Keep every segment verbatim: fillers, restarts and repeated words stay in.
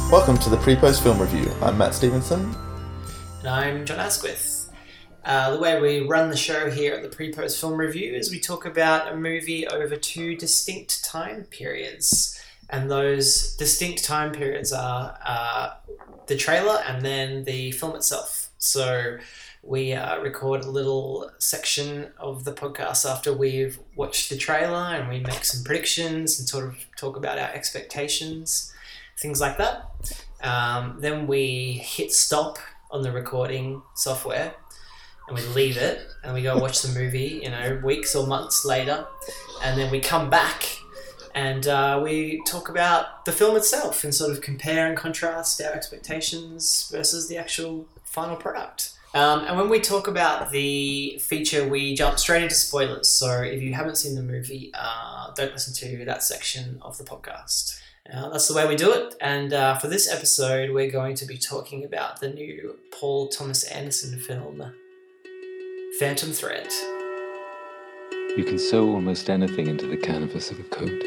Welcome to the Pre-Post Film Review. I'm Matt Stevenson. And I'm John Asquith. Uh, the way we run the show here at the Pre-Post Film Review is we talk about a movie over two distinct time periods. And those distinct time periods are uh, the trailer and then the film itself. So we uh, record a little section of the podcast after we've watched the trailer and we make some predictions and sort of talk about our expectations, things like that. Um, then we hit stop on the recording software and we leave it and we go watch the movie, you know, weeks or months later. And then we come back and uh, we talk about the film itself and sort of compare and contrast our expectations versus the actual final product. Um, and when we talk about the feature, we jump straight into spoilers. So if you haven't seen the movie, uh, don't listen to that section of the podcast. Uh, that's the way we do it. And uh, for this episode, we're going to be talking about the new Paul Thomas Anderson film, Phantom Thread. You can sew almost anything into the canvas of a coat.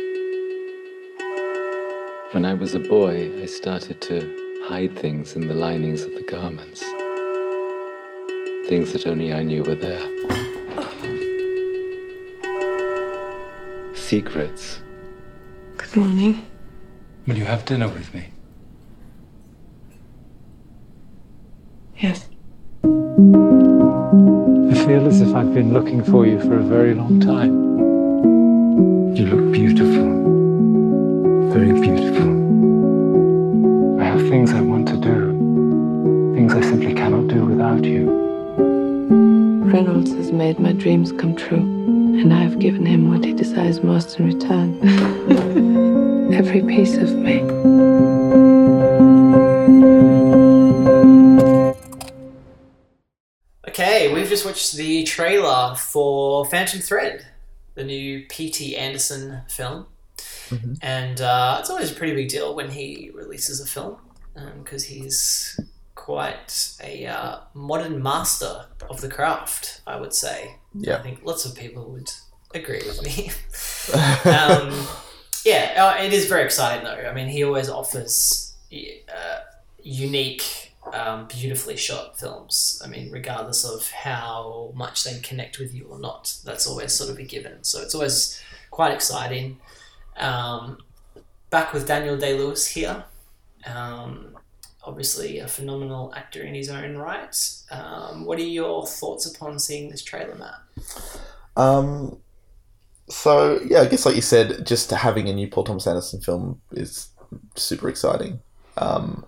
When I was a boy, I started to hide things in the linings of the garments. Things that only I knew were there. Secrets. Good morning. Will you have dinner with me? Yes. I feel as if I've been looking for you for a very long time. You look beautiful. Very beautiful. I have things I want to do. Things I simply cannot do without you. Reynolds has made my dreams come true, and I have given him what he desires most in return. Every piece of me. Okay, we've just watched the trailer for Phantom Thread, the new P T Anderson film. Mm-hmm. And uh, it's always a pretty big deal when he releases a film because um, he's quite a uh, modern master of the craft, I would say. Yeah. I think lots of people would agree with me. um, yeah, uh, it is very exciting though. I mean, he always offers uh, unique, um, beautifully shot films. I mean, regardless of how much they connect with you or not, that's always sort of a given. So it's always quite exciting. Um, back with Daniel Day-Lewis here. Um, obviously a phenomenal actor in his own right. Um, what are your thoughts upon seeing this trailer, Matt? Um, so, yeah, I guess like you said, just having a new Paul Thomas Anderson film is super exciting. Um,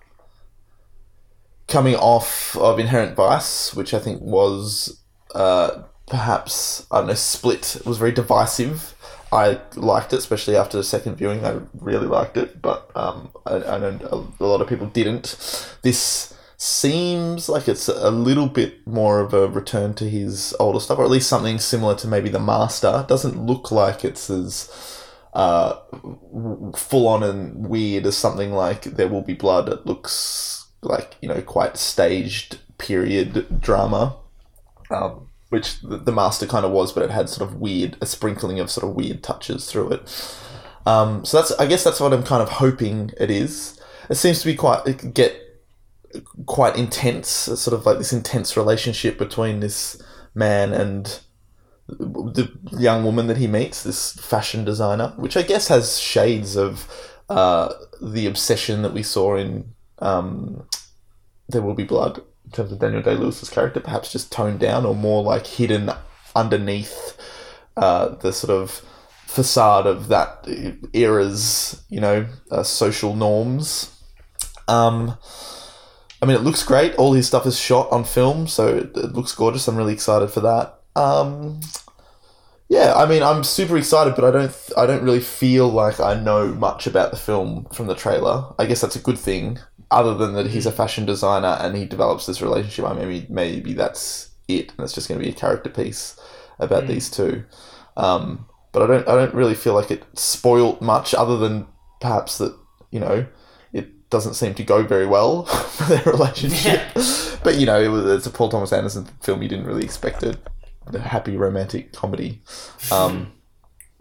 coming off of Inherent Vice, which I think was uh, perhaps, I don't know, split. It was very divisive. I liked it, especially after the second viewing. I really liked it, but um, I, I know a lot of people didn't. This seems like it's a little bit more of a return to his older stuff, or at least something similar to maybe The Master. It doesn't look like it's as uh, full-on and weird as something like There Will Be Blood. It looks like, you know, quite staged period drama. Um, which the Master kind of was, but it had sort of weird, a sprinkling of sort of weird touches through it. Um, so that's, I guess that's what I'm kind of hoping it is. It seems to be quite, it could get quite intense, sort of like this intense relationship between this man and the young woman that he meets, this fashion designer, which I guess has shades of uh, the obsession that we saw in um, There Will Be Blood. In terms of Daniel Day-Lewis's character, perhaps just toned down or more like hidden underneath uh, the sort of facade of that era's, you know, uh, social norms. Um, I mean, it looks great. All his stuff is shot on film, so it, it looks gorgeous. I'm really excited for that. Um, yeah, I mean, I'm super excited, but I don't, I don't really feel like I know much about the film from the trailer. I guess that's a good thing. Other than that he's a fashion designer and he develops this relationship, I maybe maybe that's it, and it's just going to be a character piece about mm. these two. Um, but I don't I don't really feel like it spoiled much, other than perhaps that, you know, it doesn't seem to go very well for their relationship. Yeah. But you know, it was, it's a Paul Thomas Anderson film. You didn't really expect it, a happy romantic comedy. Um,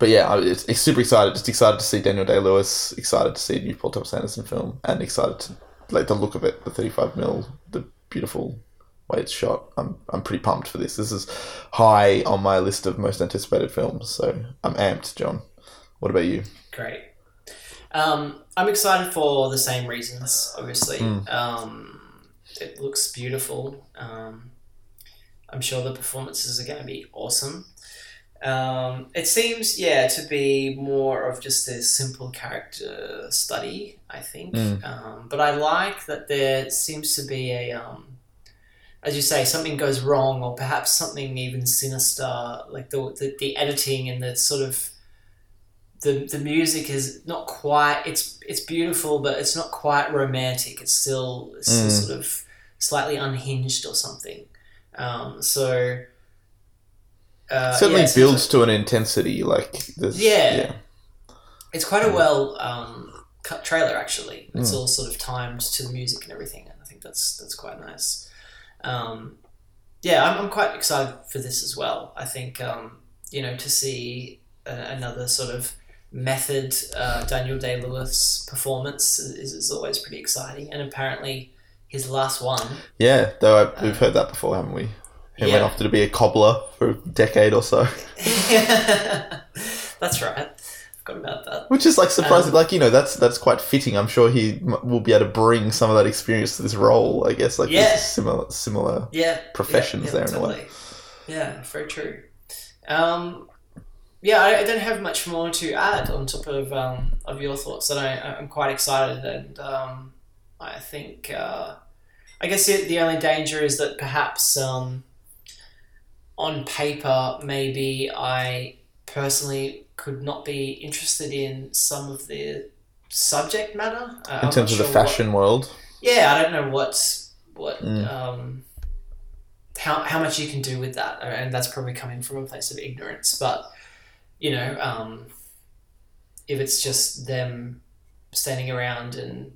but yeah, I- it's, it's super excited. Just excited to see Daniel Day-Lewis. Excited to see a new Paul Thomas Anderson film, and excited to like the look of it, the thirty-five mil, the beautiful way it's shot. I'm I'm pretty pumped for this. This is high on my list of most anticipated films, so I'm amped. John, what about you? Great. Um, I'm excited for the same reasons, obviously. Mm. Um, it looks beautiful. Um, I'm sure the performances are going to be awesome. Um, it seems, yeah, to be more of just a simple character study, I think. Mm. Um, but I like that there seems to be a, um, as you say, something goes wrong, or perhaps something even sinister, like the the, the editing and the sort of the the music is not quite. It's it's beautiful, but it's not quite romantic. It's still, it's still Mm. sort of slightly unhinged or something. Um, so. Uh, Certainly yeah, it's- builds to an intensity. Like there's, Yeah. yeah. It's quite a well um, cut trailer, actually. It's Mm. all sort of timed to the music and everything, and I think that's that's quite nice. Um, yeah, I'm, I'm quite excited for this as well. I think um, you know, to see a, another sort of method uh, Daniel Day-Lewis performance is, is always pretty exciting, and apparently his last one. Yeah, though I, we've heard that before, haven't we? He Yeah. went off to be a cobbler for a decade or so, That's right. Forgot about that. which is like surprising. Um, like you know, that's that's quite fitting. I'm sure he m- will be able to bring some of that experience to this role. I guess like Yeah. there's similar similar. Yeah, professions yeah, yeah, there in a way. totally. Yeah, very true. Um, yeah, I, I don't have much more to add on top of um, of your thoughts, and I, I'm quite excited, and um, I think uh, I guess the, the only danger is that perhaps um, on paper maybe I personally could not be interested in some of the subject matter uh, In terms of the fashion world, yeah, I don't know what what Mm. um, how how much you can do with that, and that's probably coming from a place of ignorance. But you know, um, if it's just them standing around and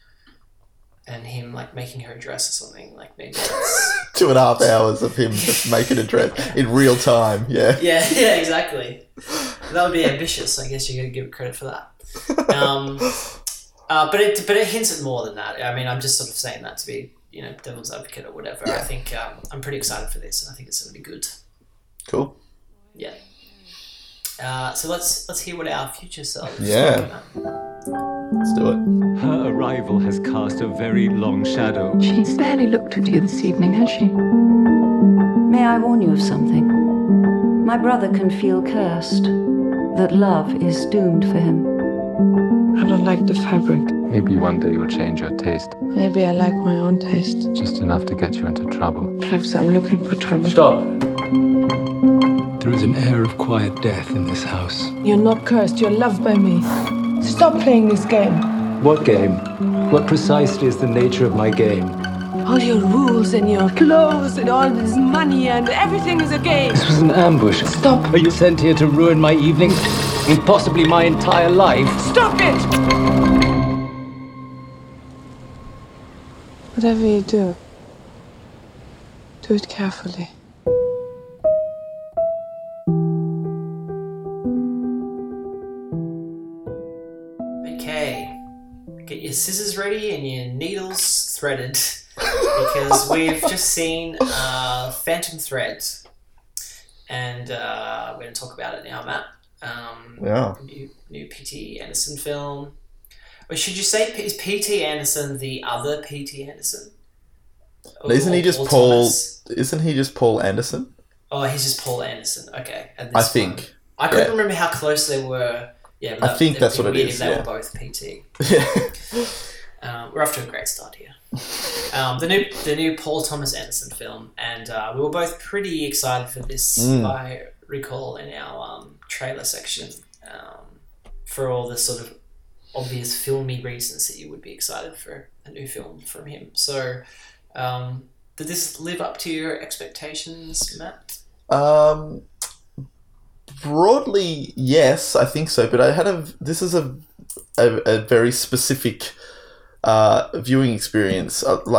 and him like making her dress or something, like maybe that's two and a half hours of him just making a dress in real time. Yeah, yeah, yeah, exactly. That would be ambitious. I guess you got to give it credit for that. Um, uh, but it but it hints at more than that. I mean, I'm just sort of saying that to be, you know, devil's advocate or whatever. I Yeah. think um, I'm pretty excited for this, and I think it's going to be good. cool. Yeah. Uh, so let's let's hear what our future selves. Yeah. talk about. Let's do it. Her arrival has cast a very long shadow. She's barely looked at you this evening, has she? May I warn you of something? My brother can feel cursed, that love is doomed for him. I don't like the fabric. Maybe one day you'll change your taste. Maybe I like my own taste. Just enough to get you into trouble. Perhaps I'm looking for trouble. Stop! There is an air of quiet death in this house. You're not cursed, you're loved by me. Stop playing this game. What game? What precisely is the nature of my game? All your rules and your clothes and all this money and everything is a game. This was an ambush. Stop. Are you sent here to ruin my evening? And possibly my entire life? Stop it! Whatever you do, do it carefully. Okay, get your scissors ready and your needles threaded, because we've just seen uh, Phantom Thread, and uh, we're going to talk about it now, Matt. Um, Yeah. New, new P T Anderson film. Or should you say, is P T Anderson the other P T Anderson? Or- Isn't he or just Paul? Thomas? Isn't he just Paul Anderson? Oh, he's just Paul Anderson. Okay. And I this think. one- I couldn't yeah. remember how close they were. Yeah, but I that- think it'd that's be what it weird is, if They yeah. were both P T. Yeah. Um, we're off to a great start here. Um, the new the new Paul Thomas Anderson film, and uh, we were both pretty excited for this. Mm. I recall in our um, trailer section, um, for all the sort of obvious filmy reasons that you would be excited for a new film from him. So, um, did this live up to your expectations, Matt? Um, broadly, yes, I think so. But I had a. This is a a, a very specific uh, viewing experience. Uh, like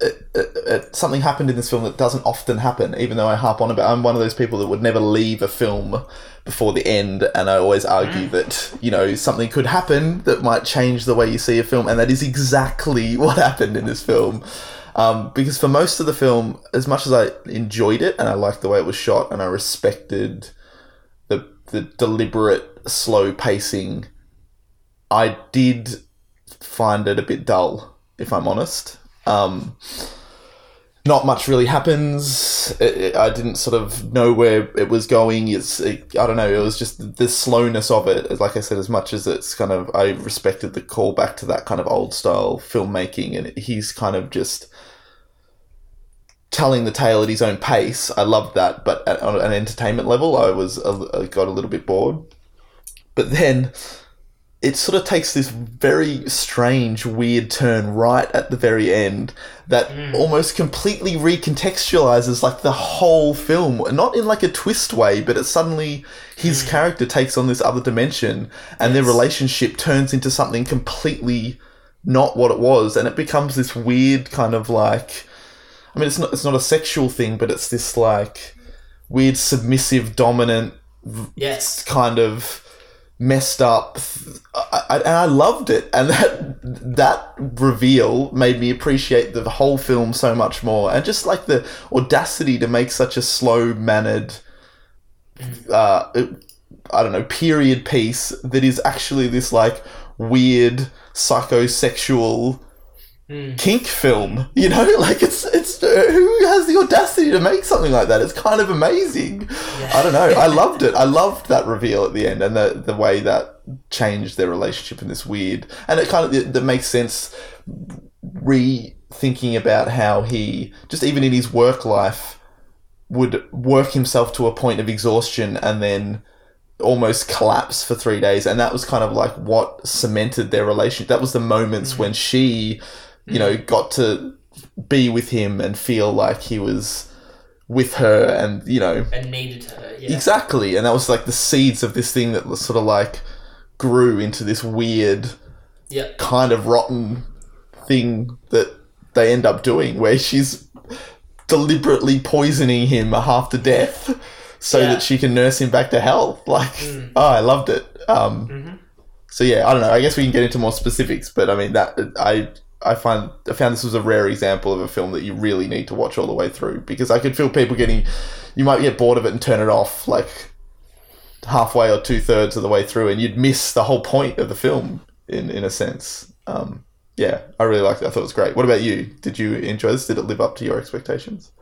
it, it, it, something happened in this film that doesn't often happen, even though I harp on about. I'm one of those people that would never leave a film before the end, and I always argue mm. that, you know, something could happen that might change the way you see a film, and that is exactly what happened in this film. Um, because for most of the film, as much as I enjoyed it and I liked the way it was shot and I respected the the deliberate slow pacing, I did find it a bit dull, if I'm honest. Um, not much really happens. It, it, I didn't sort of know where it was going. It's it, I don't know. It was just the slowness of it. Like I said, as much as it's kind of, I respected the callback to that kind of old style filmmaking, and he's kind of just telling the tale at his own pace. I loved that, but at, on an entertainment level, I was I got a little bit bored. But then it sort of takes this very strange, weird turn right at the very end that mm. almost completely recontextualizes like the whole film. Not in like a twist way, but it suddenly, his mm. character takes on this other dimension, and yes. their relationship turns into something completely not what it was, and it becomes this weird kind of like, I mean, it's not it's not a sexual thing, but it's this like weird submissive, dominant, yes, kind of messed up, I, I, and I loved it, and that that reveal made me appreciate the whole film so much more, and just like the audacity to make such a slow mannered, uh, I don't know, period piece that is actually this like weird psychosexual mm. kink film, you know, like it's it's who has the audacity to make something like that? It's kind of amazing. Yeah. I don't know. I loved it. I loved that reveal at the end, and the the way that changed their relationship in this weird, and it kind of it, that makes sense. Rethinking about how he just even in his work life would work himself to a point of exhaustion and then almost collapse for three days, and that was kind of like what cemented their relationship. That was the moments mm. when she, you mm. know, got to be with him and feel like he was with her, and you know, and needed her. Yeah. Exactly, and that was like the seeds of this thing that was sort of like grew into this weird, yep. kind of rotten thing that they end up doing, where she's deliberately poisoning him half to death so yeah. that she can nurse him back to health. Like, mm. oh, I loved it. Um, mm-hmm. So yeah, I don't know. I guess we can get into more specifics, but I mean that I. I find I found this was a rare example of a film that you really need to watch all the way through, because I could feel people getting, you might get bored of it and turn it off like halfway or two thirds of the way through, and you'd miss the whole point of the film in, in a sense. Um, yeah, I really liked it. I thought it was great. What about you? Did you enjoy this? Did it live up to your expectations?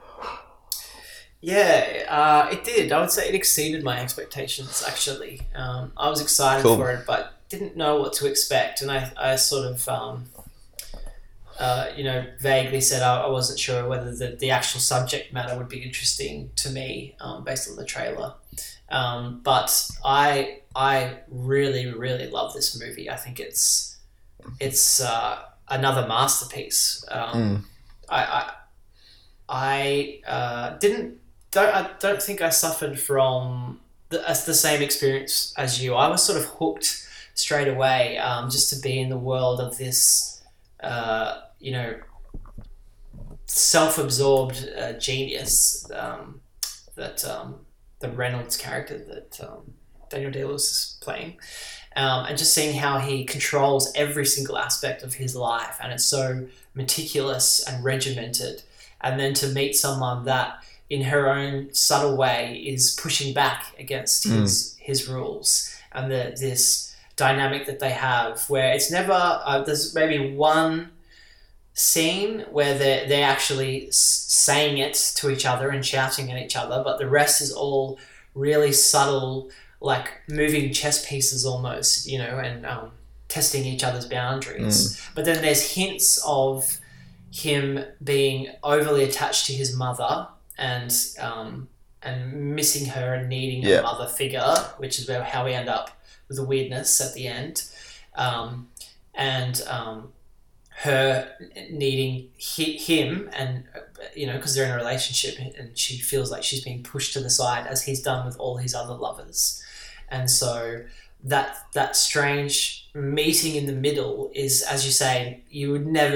Yeah, uh, it did. I would say it exceeded my expectations, actually. Um, I was excited cool. for it, but didn't know what to expect, and I, I sort of... Um, Uh, you know, vaguely said I, I wasn't sure whether the, the actual subject matter would be interesting to me um, based on the trailer. Um, but I I really, really love this movie. I think it's it's uh, another masterpiece. Um, mm. I I, I uh, didn't don't I don't think I suffered from the, uh, the same experience as you. I was sort of hooked straight away um, just to be in the world of this. Uh, you know, self-absorbed uh, genius um, that um, the Reynolds character that um, Daniel Day-Lewis is playing, um, and just seeing how he controls every single aspect of his life, and it's so meticulous and regimented, and then to meet someone that, in her own subtle way, is pushing back against mm. his his rules, and the this. dynamic that they have where it's never uh, there's maybe one scene where they're, they're actually s- saying it to each other and shouting at each other, but the rest is all really subtle, like moving chess pieces almost, you know, and um, testing each other's boundaries. Mm. But then there's hints of him being overly attached to his mother and um, and missing her and needing yeah. a mother figure, which is where how we end up with the weirdness at the end, um, and um, her needing hi- him, and you know, because they're in a relationship, and she feels like she's being pushed to the side as he's done with all his other lovers, and so that that strange meeting in the middle is, as you say, you would never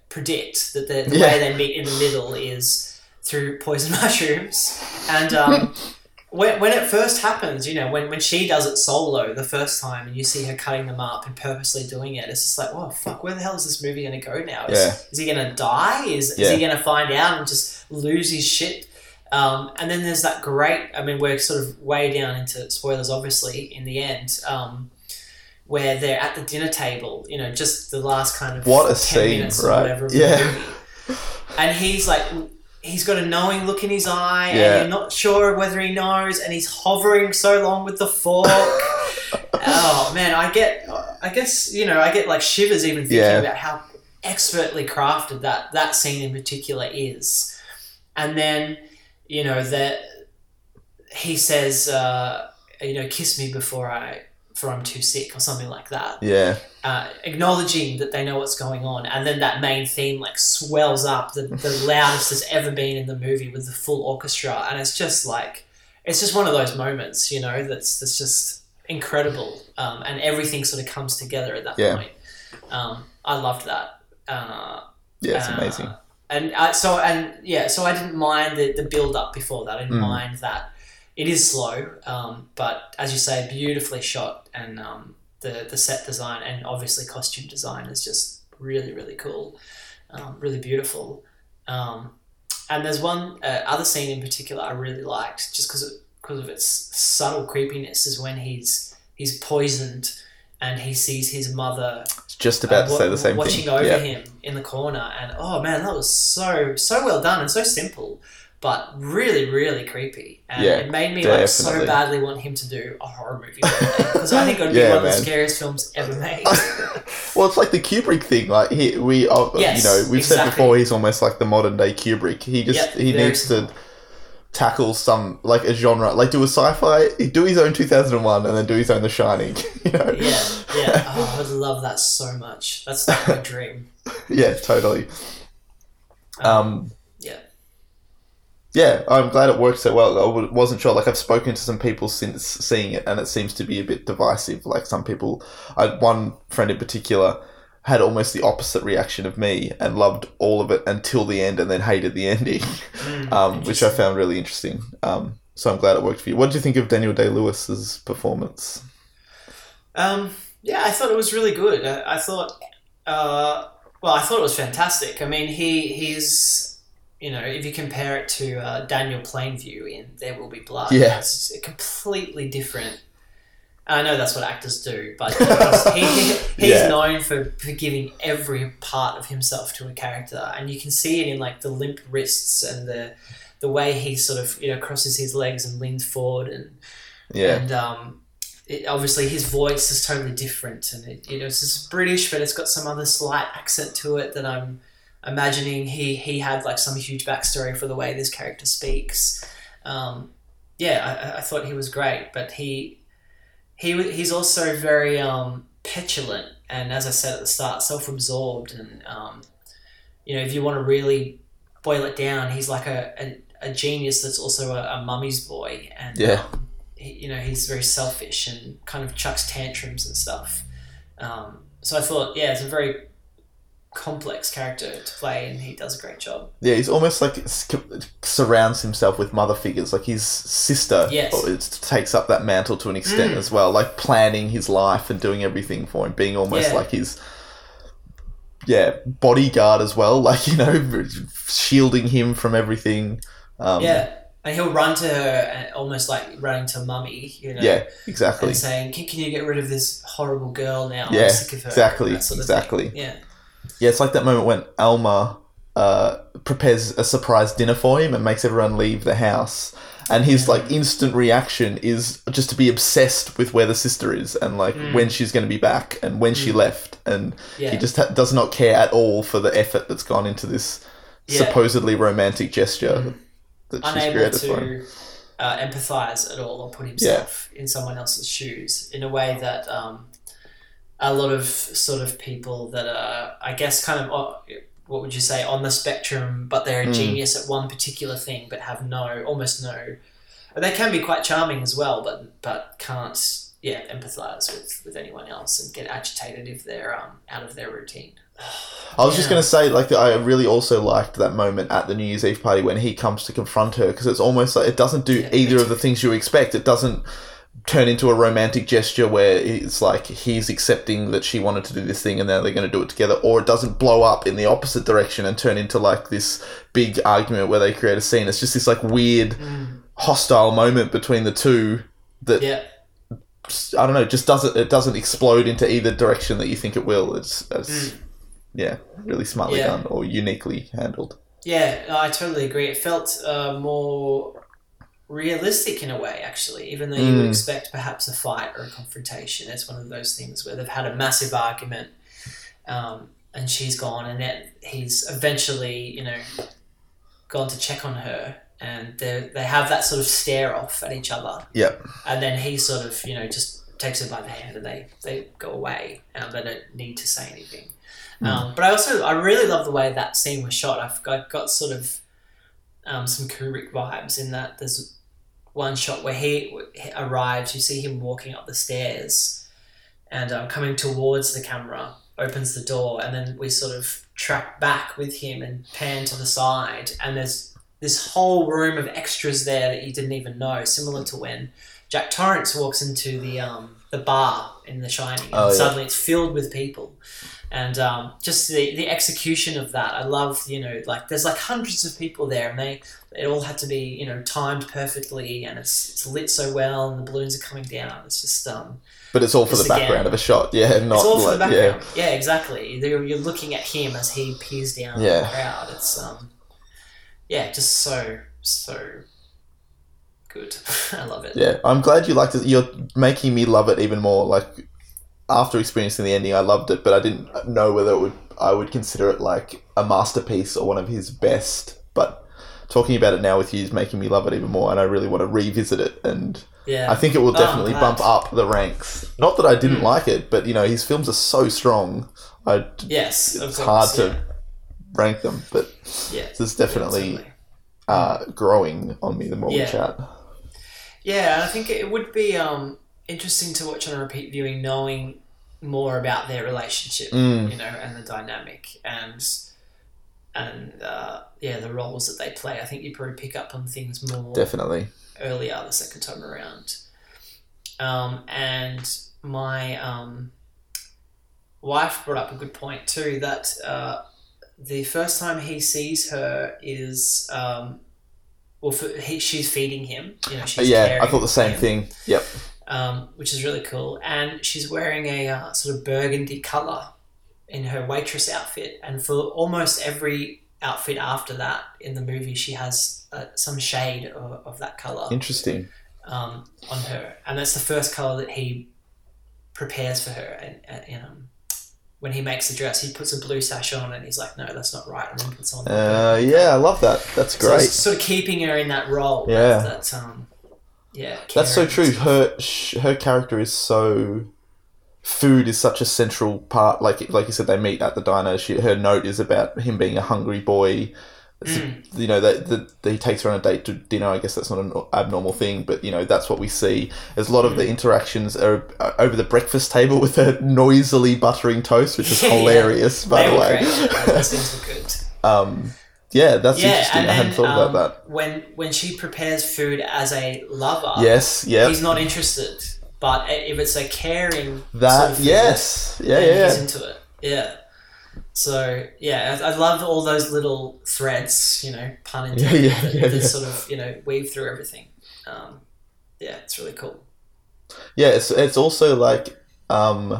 predict that the, the Yeah. way they meet in the middle is through poison mushrooms. And um, when, when it first happens, you know, when, when she does it solo the first time and you see her cutting them up and purposely doing it, it's just like, oh, fuck, where the hell is this movie going to go now? Is, Yeah. is he going to die? Is, Yeah. is he going to find out and just lose his shit? Um, and then there's that great, I mean, we're sort of way down into spoilers, obviously, in the end, um, where they're at the dinner table, you know, just the last kind of What a ten scene, minutes or right? whatever of Yeah. the movie. And he's like, he's got a knowing look in his eye, Yeah. and you're not sure whether he knows, and he's hovering so long with the fork. Oh, man, I get, I guess, you know, I get like shivers even thinking Yeah. about how expertly crafted that, that scene in particular is. And then, you know, that he says, uh, you know, kiss me before I, before I'm too sick or something like that. Yeah. Uh, acknowledging that they know what's going on, and then that main theme like swells up, the, the loudest it's ever been in the movie with the full orchestra, and it's just like, it's just one of those moments, you know, that's that's just incredible, um, and everything sort of comes together at that Yeah. point. Um, I loved that. Uh, Yeah, it's uh, amazing. And I, so and yeah, so I didn't mind the, the build up before that. I didn't Mm. mind that it is slow, um, but as you say, beautifully shot, and um, the the set design and obviously costume design is just really really cool, um, really beautiful. Um, and there's one uh, other scene in particular I really liked, just because because of its subtle creepiness, is when he's he's poisoned and he sees his mother Just about uh, to say the same watching thing. over Yeah. him in the corner, and oh man, that was so so well done and so simple, but really really creepy, and Yeah, it made me like so definitely. badly want him to do a horror movie because I think it would be Yeah, one of the man. scariest films ever made. Well, it's like the Kubrick thing. Like he, we, uh, Yes, you know, we've said exactly. before, he's almost like the modern day Kubrick. He just Yep, he very needs to tackle some like a genre, like do a sci-fi, do his own two thousand one, and then do his own The Shining. You know? yeah, yeah. Oh, I would love that so much. That's like my dream. Yeah, totally. Um, Yeah. yeah, I'm glad it worked so well. I w- wasn't sure. Like I've spoken to some people since seeing it, and it seems to be a bit divisive. Like some people, I, one friend in particular had almost the opposite reaction of me and loved all of it until the end, and then hated the ending, um, which I found really interesting. Um, so I'm glad it worked for you. What did you think of Daniel Day-Lewis's performance? Um, yeah, I thought it was really good. I, I thought, uh, well, I thought it was fantastic. I mean, he he's, you know, if you compare it to uh, Daniel Plainview in There Will Be Blood, Yeah. it's a completely different. I know that's what actors do, but you know, he, he, he's Yeah. known for, for giving every part of himself to a character, and you can see it in like the limp wrists and the the way he sort of you know crosses his legs and leans forward, and Yeah, and um, it, obviously his voice is totally different, and it, you know it's just British, but it's got some other slight accent to it that I'm imagining he he had like some huge backstory for the way this character speaks. Um, yeah, I, I thought he was great, but he he wa- he's also very um, petulant, and as I said at the start, self-absorbed, and um, you know if you want to really boil it down, he's like a a, a genius that's also a, a mummy's boy, and Yeah. um, he, you know he's very selfish and kind of chucks tantrums and stuff. Um, so I thought, yeah, it's a very complex character to play, and he does a great job. yeah. He's almost like s- surrounds himself with mother figures. Like his sister Yes. it takes up that mantle to an extent Mm. as well. Like planning his life and doing everything for him, being almost Yeah. like his yeah bodyguard as well. Like you know, shielding him from everything. Um, Yeah, and he'll run to her, and almost like running to mummy, you know. yeah, exactly. And saying, can, can you get rid of this horrible girl now? Yeah, I'm sick of her. exactly, That sort of exactly. thing. Yeah. Yeah, it's like that moment when Alma uh, prepares a surprise dinner for him and makes everyone leave the house. And his like instant reaction is just to be obsessed with where the sister is and like Mm. when she's going to be back and when she left. And Yeah. he just ha- does not care at all for the effort that's gone into this Yeah. supposedly romantic gesture that she's Unable created for him. to uh, empathize at all or put himself in someone else's shoes in a way that um, a lot of sort of people that are, I guess, kind of, uh, what would you say, on the spectrum, but they're a Mm. genius at one particular thing, but have no, almost no, they can be quite charming as well, but but can't, yeah, empathize with, with anyone else and get agitated if they're um, out of their routine. I was just Yeah. going to say, like, that I really also liked that moment at the New Year's Eve party when he comes to confront her, because it's almost like it doesn't do Yeah, either me of the things you expect. It doesn't turn into a romantic gesture where it's like he's accepting that she wanted to do this thing and now they're going to do it together, or it doesn't blow up in the opposite direction and turn into like this big argument where they create a scene. It's just this like weird Mm. hostile moment between the two that Yeah. I don't know, just doesn't it doesn't explode into either direction that you think it will. It's, it's Mm. yeah, really smartly Yeah. done or uniquely handled. Yeah, no, I totally agree. It felt uh, more realistic in a way, actually, even though you would Mm. expect perhaps a fight or a confrontation. It's one of those things where they've had a massive argument um, and she's gone, and then he's eventually, you know, gone to check on her, and they they have that sort of stare off at each other. Yep. And then he sort of, you know, just takes her by the hand and they, they go away and they don't need to say anything. Mm. Um, but I also, I really love the way that scene was shot. I've got, got sort of um, some Kubrick vibes in that there's one shot where he, he arrives, you see him walking up the stairs and um, coming towards the camera, opens the door, and then we sort of track back with him and pan to the side, and there's this whole room of extras there that you didn't even know, similar to when Jack Torrance walks into the um, the bar in The Shining, and Oh, yeah. suddenly it's filled with people. And um, just the, the execution of that, I love, you know, like there's like hundreds of people there, and they it all had to be, you know, timed perfectly, and it's it's lit so well, and the balloons are coming down. It's just um, But it's all for Just the background again, of a shot, yeah, not it's all for like, the background. yeah. Yeah, exactly. You're, you're looking at him as he peers down Yeah. the crowd. It's um, yeah, just so so good. I love it. Yeah, I'm glad you liked it. You're making me love it even more. Like, after experiencing the ending, I loved it, but I didn't know whether it would I would consider it like a masterpiece or one of his best. But talking about it now with you is making me love it even more, and I really want to revisit it. And Yeah. I think it will Oh, I'm definitely glad. bump up the ranks. Not that I didn't Mm. like it, but you know his films are so strong. I, Yes, of it's course, hard yeah. to rank them, but Yeah, this is definitely yeah, totally. uh, growing on me the more Yeah. we chat. Yeah, and I think it would be um, interesting to watch on a repeat viewing, knowing more about their relationship, Mm. you know, and the dynamic, and and uh, yeah, the roles that they play. I think you probably pick up on things more Definitely. earlier the second time around. Um, and my um, wife brought up a good point too, that uh, the first time he sees her is um, well, for, he, she's feeding him. You know, she's yeah, caring I thought the same for thing. him, Yep. um, which is really cool. And she's wearing a uh, sort of burgundy color in her waitress outfit, and for almost every outfit after that in the movie, she has uh, some shade of, of that color Interesting. um, on her, and that's the first color that he prepares for her. And, and um, when he makes the dress, he puts a blue sash on, and he's like, "No, that's not right," and then puts on. the Uh, burgundy yeah, I color. love that. That's So great. it's sort of keeping her in that role. Yeah. That's, that's um, yeah. That's so caring. true. Her sh- her character is so. Food is such a central part. Like like you said, they meet at the diner. She, her note is about him being a hungry boy. So, Mm. you know that, that that he takes her on a date to dinner. I guess that's not an abnormal thing, but you know that's what we see. There's a lot of the interactions are uh, over the breakfast table with her noisily buttering toast, which is Yeah, yeah. hilarious, by They the were way. great. Those things were good. um, yeah, that's Yeah, interesting. and I hadn't then thought um, about that. when when she prepares food as a lover, Yes, yeah, he's not interested. But if it's a caring that sort of food, yes, yeah, then yeah, he's yeah. into it. Yeah. So yeah, I, I love all those little threads, you know, pun intended, Yeah, yeah, that, yeah, that yeah. sort of, you know, weave through everything. Um, yeah, it's really cool. Yeah, it's it's also like um,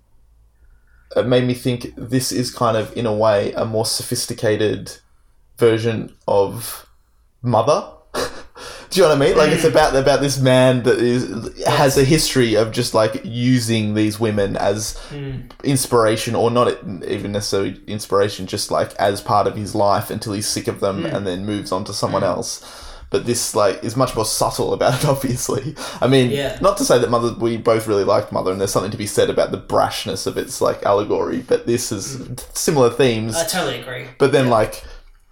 it made me think this is kind of in a way a more sophisticated version of Mother. Do you know what I mean? Like it's about about this man that is has a history of just like using these women as Mm. inspiration, or not even necessarily inspiration, just like as part of his life until he's sick of them Mm. and then moves on to someone Mm. else. But this like is much more subtle about it, obviously. I mean, Yeah. not to say that Mother, we both really liked Mother, and there's something to be said about the brashness of its like allegory. But this is similar themes. I totally agree. But then Yeah. like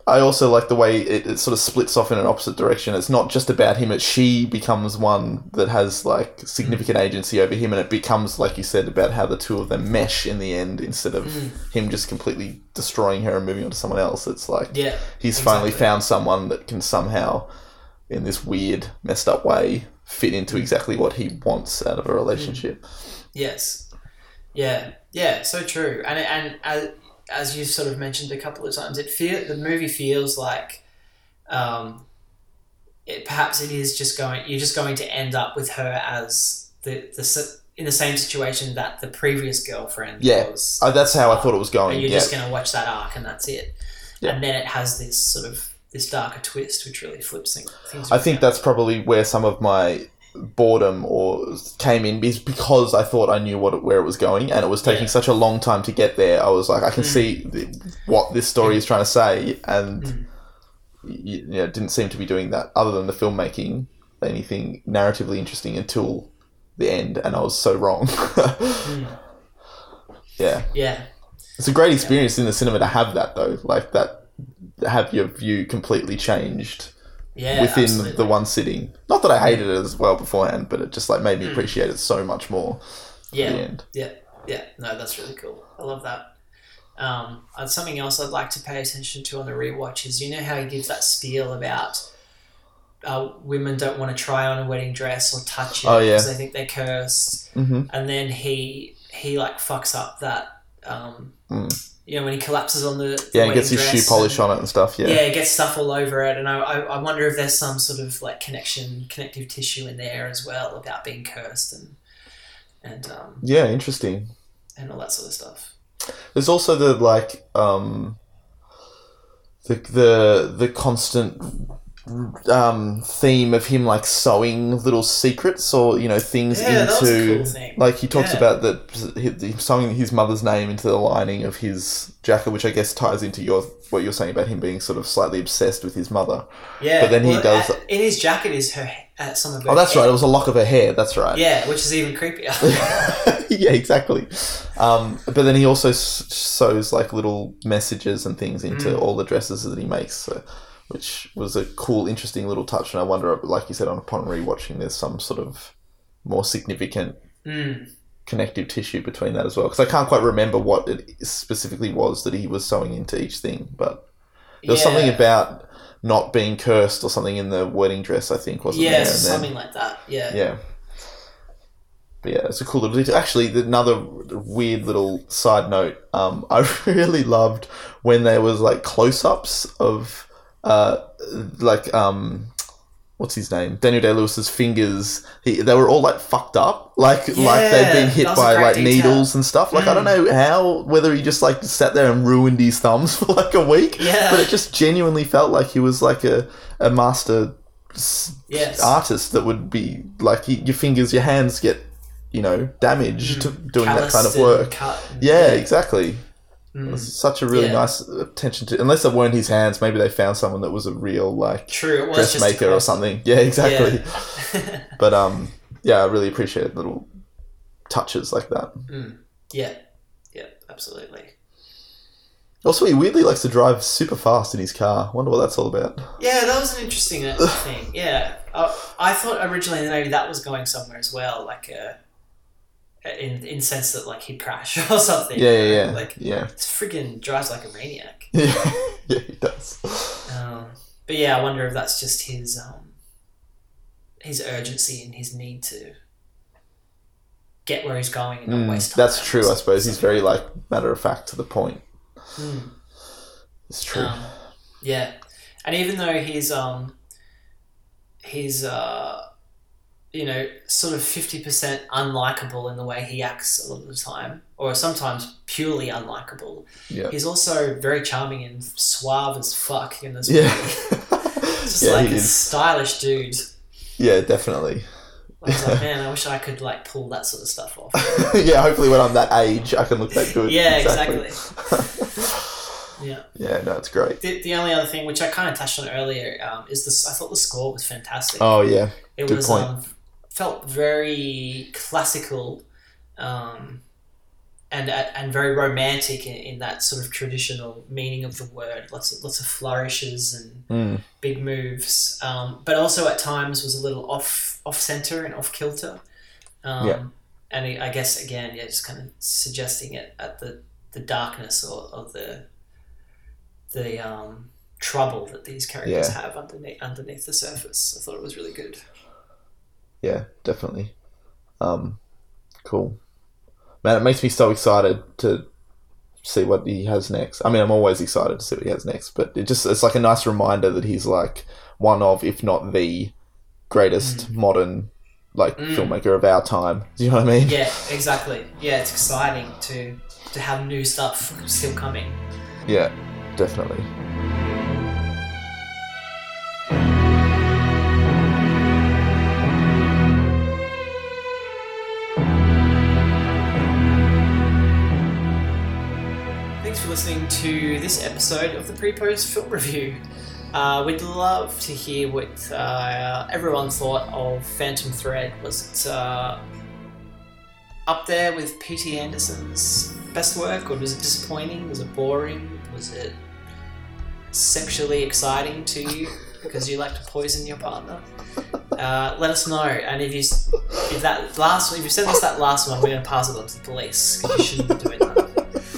I also like the way it, it sort of splits off in an opposite direction. It's not just about him, it's she becomes one that has like significant agency over him, and it becomes, like you said, about how the two of them mesh in the end instead of Mm. him just completely destroying her and moving on to someone else. It's like Yeah, he's exactly. finally found someone that can somehow, in this weird, messed up way, fit into exactly what he wants out of a relationship. Yes. Yeah. Yeah. So true. And and as, as you sort of mentioned a couple of times, it feel the movie feels like, um, it perhaps it is just going. You're just going to end up with her as the the s- in the same situation that the previous girlfriend Yeah, was. uh, that's how I thought it was going. And you're yeah. just going to watch that arc, and that's it. Yeah. And then it has this sort of this darker twist, which really flips things. things I think around. that's probably where some of my boredom or came in, is because I thought I knew what it, where it was going, and it was taking Yeah. such a long time to get there. I was like, I can Mm. see the, what this story is trying to say, and Mm. y- you know, it didn't seem to be doing that other than the filmmaking anything narratively interesting until the end, and I was so wrong. Mm. Yeah, Yeah. it's a great experience in the cinema to have that though, like that, have your view completely changed Yeah. within absolutely. the one sitting. Not that I hated it as well beforehand, but it just like made me appreciate it so much more Yeah. at the end. Yeah, yeah, no, that's really cool. I love that. Um, uh, something else I'd like to pay attention to on the rewatch is, you know how he gives that spiel about uh, women don't want to try on a wedding dress or touch it Oh, yeah. because they think they're cursed, Mm-hmm. and then he he like fucks up that um, Mm. you know, when he collapses on the, the Yeah, and wedding gets his shoe dress polish and- on it and stuff. Yeah. yeah, it gets stuff all over it, and I, I I wonder if there's some sort of like connection, connective tissue in there as well about being cursed and and um, Yeah, interesting. and all that sort of stuff. There's also the like um the the the constant um theme of him like sewing little secrets or, you know, things Yeah, that was a into cool thing. like he talks Yeah. about that he, he sewing his mother's name into the lining of his jacket, which I guess ties into your what you're saying about him being sort of slightly obsessed with his mother. Yeah, But then he well, does- uh, in his jacket is her uh, some of her. Oh, that's hair. right. It was a lock of her hair. That's right. Yeah, which is even creepier. Yeah, exactly. Um, but then he also s- sews like little messages and things into Mm. all the dresses that he makes, so, which was a cool, interesting little touch. And I wonder, like you said, on upon rewatching, there's some sort of more significant Mm. connective tissue between that as well. Because I can't quite remember what it specifically was that he was sewing into each thing, but there was Yeah. something about not being cursed or something in the wedding dress, I think, wasn't Yeah, there? And then- something like that. Yeah. yeah. But yeah, it's a cool little detail. Actually, the- another weird little side note. Um, I really loved when there was like close-ups of, uh, like um, what's his name? Daniel Day-Lewis's fingers. He, they were all like fucked up, like like they'd been Yeah, hit that was a by great like detail. needles and stuff. Like I don't know how, whether he just like sat there and ruined his thumbs for like a week. Yeah. But it just genuinely felt like he was like a a master s- Yes. artist that would be like y- your fingers, your hands get, you know, damaged to doing that kind of Calloused and work. cut and- Yeah, exactly. Mm. It was such a really Yeah. nice attention to. Unless it weren't his hands, maybe they found someone that was a real like True, it was just a dressmaker or person. something. Yeah, exactly. Yeah. But um, yeah, I really appreciate little touches like that. Mm. Yeah. Yeah, absolutely. Also, he weirdly likes to drive super fast in his car. Wonder what that's all about. Yeah, that was an interesting uh, thing. Yeah. Uh, I thought originally that maybe that was going somewhere as well, like uh, in in sense that like he'd crash or something. Yeah, yeah, yeah. Like, yeah. this friggin' drives like a maniac. Yeah, yeah, he does. Um, but yeah, I wonder if that's just his um, his urgency and his need to get where he's going and not Mm, waste time. that's true, I suppose. He's very like matter of fact to the point. Mm. It's true. Um, yeah, and even though he's um, he's uh, you know, sort of fifty percent unlikable in the way he acts a lot of the time, or sometimes purely unlikable, Yeah. he's also very charming and suave as fuck in this movie. Yeah. Just Yeah, like he a is. stylish dude. Yeah, definitely. I was like, man, I wish I could like pull that sort of stuff off. Yeah, hopefully when I'm that age, I can look that good. Yeah, exactly. Yeah. Yeah, no, it's great. The, the only other thing, which I kind of touched on earlier, um, is this. I thought the score was fantastic. Oh, yeah. It Good was point. um, felt very classical, um, and and very romantic in, in that sort of traditional meaning of the word. Lots of lots of flourishes and Mm. big moves, um, but also at times was a little off off center and off kilter. Um, Yeah. And I I guess again, yeah, just kind of suggesting it at the, the darkness or, or the the um, trouble that these characters Yeah. have underneath underneath the surface. I thought it was really good. Yeah, definitely. Um, cool. Man, it makes me so excited to see what he has next. I mean, I'm always excited to see what he has next, but it just it's like a nice reminder that he's like one of, if not the greatest Mm. modern like Mm. filmmaker of our time. Do you know what I mean? Yeah, exactly. Yeah, it's exciting to to have new stuff still coming. Yeah, definitely. Thanks for listening to this episode of the Pre-Post Film Review. Uh, we'd love to hear what uh, everyone thought of Phantom Thread. Was it uh, up there with P T Anderson's best work, or was it disappointing? Was it boring? Was it sexually exciting to you because you like to poison your partner? Uh, let us know. And if you if that last if you send us that last one, we're going to pass it on to the police because you shouldn't be doing that.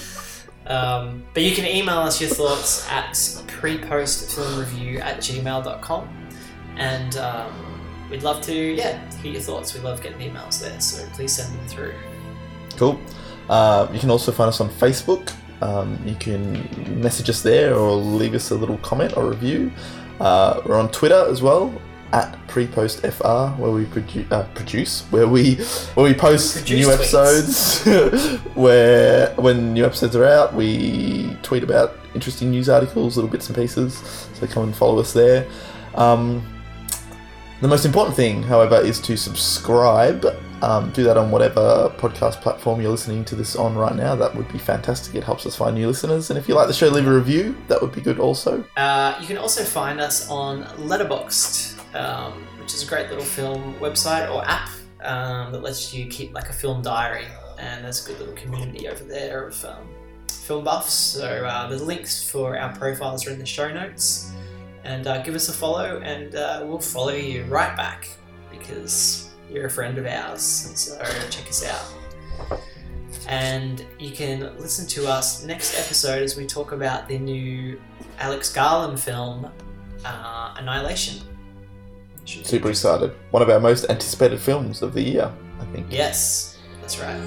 Um, but you can email us your thoughts at prepostfilmreview at gmail dot com, and um, we'd love to yeah hear your thoughts. We love getting emails there, so please send them through. Cool. Uh, you can also find us on Facebook. Um, you can message us there or leave us a little comment or review. Uh, we're on Twitter as well, at prepostfr, where we produ- uh, produce, where we where we post Produce new tweets. episodes. Where when new episodes are out, we tweet about interesting news articles, little bits and pieces. So come and follow us there. Um, the most important thing, however, is to subscribe. Um, do that on whatever podcast platform you're listening to this on right now. That would be fantastic. It helps us find new listeners. And if you like the show, leave a review. That would be good also. Uh, you can also find us on Letterboxd, um, which is a great little film website or app um, that lets you keep like a film diary. And there's a good little community over there of um, film buffs. So uh, the links for our profiles are in the show notes. And uh, give us a follow, and uh, we'll follow you right back because you're a friend of ours. So check us out. And you can listen to us next episode as we talk about the new Alex Garland film, uh, Annihilation. Should be Super excited. One of our most anticipated films of the year, I think. Yes, that's right.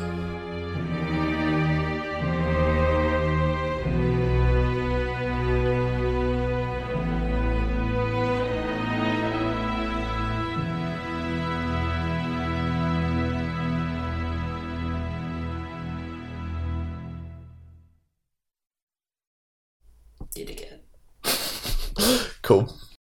Did again. Cool.